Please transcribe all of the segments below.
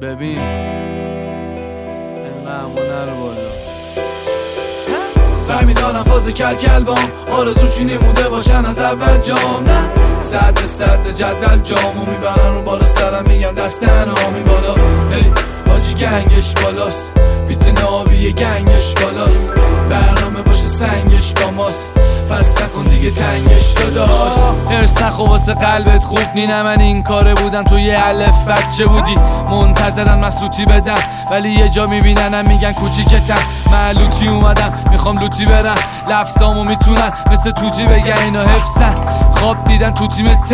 ببین اینقدر همون نرو بالا برمیدارم فاز کلکل آرزوشی نمونده باشن از اول جام نه صد به صد جدول جامو میبرن رو بالا سرم میگم دست انامی بالا هی حاجی گنگش بالاست بیت نابی گنگش بالاست برنامه باشه سنگش با ماست پس نکن دیگه تنگش داداش هرس نخو واسه قلبت خوب نی نه من این کاره بودم تو یه الف بچه بودی منتظرن من سوتی بدم ولی یه جا میبیننم میگن کوچیکتم من لوتی اومدم میخوام لوتی برم لفظامو میتونن مثل توتی بگن اینا حفظن خواب دیدن تو تیمتن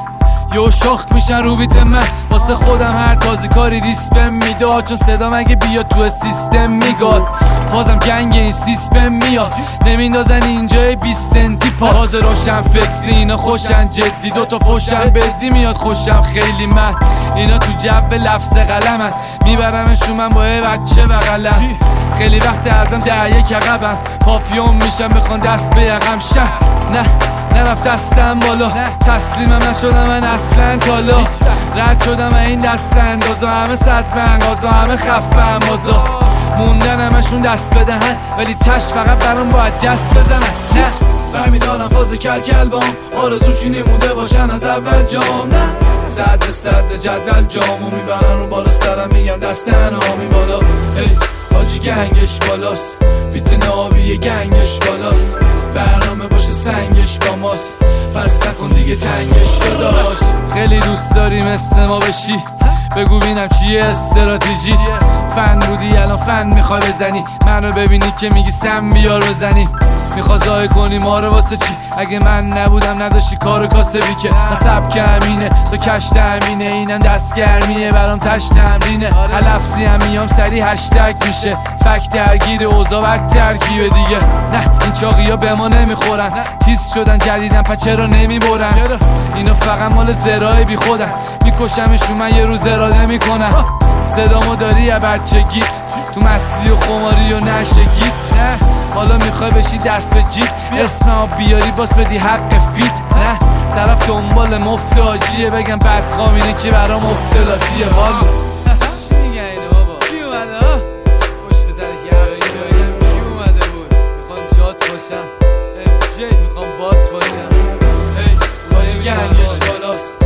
یو شاخ میشن رو بیت من واسه خودم هر تازی کاری ریسپم میداد چون صدا مگه بیاد تو سیستم میگاد فازم گنگ این سیستم میاد نمیندازن اینجای 20 سنتی پاز روشن فکری اینا خوشن جدی دوتا فوشن بدی میاد خوشم خیلی من اینا تو جو لفظ قلمن میبرمشون من با بچه بغلم خیلی وقت ازم 10 عقبم پاپیون میشم بخوان دست به یقم شم نه نرفت دستم بالا تسلیمم نشدم من اصلا تالا رد شدم این دست اندازا همه صد بنگازا همه خفم بازا موندن همشون دست بدهن ولی تش فقط برام باید دست بزنن نه برمیدارم فاز کلکل آرزوشی نمونده باشن از اول جام نه صد به صد جدول جامو میبرن رو بالا سرم میگم دست انامی بالا هی حاجی گنگش بالاست بیت نابی گنگش بالاست برنامه باشه سنگش با ماست پس نکن دیگه تنگش داداش خیلی دوست داری مثل ما بشی بگو بینم چیه استراتژیت فن بودی الان فن میخوای بزنی منو ببینی که میگی سم بیار بزنی میخوا زای کنی ما رو واسه چی اگه من نبودم نداشتی کارو کاسبی که من سبک همینه تا کش تامینه اینم دستگرمیه برام تش تمرینه لفظی هم میام سری هشتگ میشه فک درگیر اوضاع بد ترکیبه دیگه نه این چاقی ها به ما نمیخورن تیز شدن جدیدن پس چرا نمیبرن اینا فقط مال زرای بی خودن میکشمشون من یه روز اراده میکنم صدامو داری یا بچگیت تو مستی و خماری و نشگیت نه حالا میخوای بشی دست به جیب اسمم بیاری باز بدی حق فیت نه طرف دنبال مفت آجیه بگم بدخوام اینه که برام مفتلاتیه حالا چی میگن اینه بابا کی اومده ها پشت درک یه کی اومده بود میخوان جات باشن MJ میخوان بات باشن هی حاجی گنگش بالاست